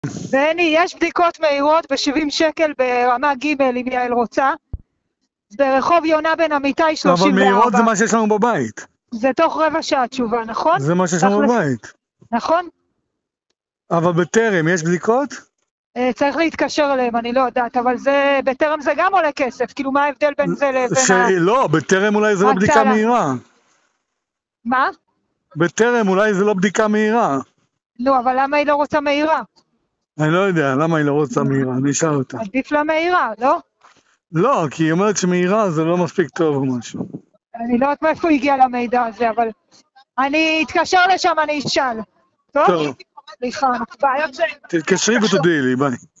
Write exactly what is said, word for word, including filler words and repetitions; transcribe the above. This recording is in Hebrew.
בני, יש בדיקות מהירות ב-שבעים שקל ברמה ג' אם יעל רוצה. ברחוב יונה בן אמיתי שלושים וארבע. אבל מהירות זה מה שיש לנו בבית. זה תוך רבע שעה תשובה, נכון? זה מה שיש לנו בבית. נכון? אבל בטרם יש בדיקות? צריך להתקשר אליהם, אני לא יודעת, אבל זה, בטרם זה גם עולה כסף, כאילו מה ההבדל בין זה לבין ה... לא, בטרם אולי זה לא בדיקה מהירה. מה? בטרם אולי זה לא בדיקה מהירה. נו, אבל למה היא לא רוצה מהירה? אני לא יודע, למה היא לא רוצה מהירה, אני אשאל אותה. עדיף לה מהירה, לא? לא, כי היא אומרת שמהירה זה לא מספיק טוב או משהו. אני לא יודעת מאיפה הגיע למידע הזה, אבל אני אתקשר לשם, אני אשאל. טוב? סליחה, בעיות ש... תתקשרי ותודיעי לי, ביי.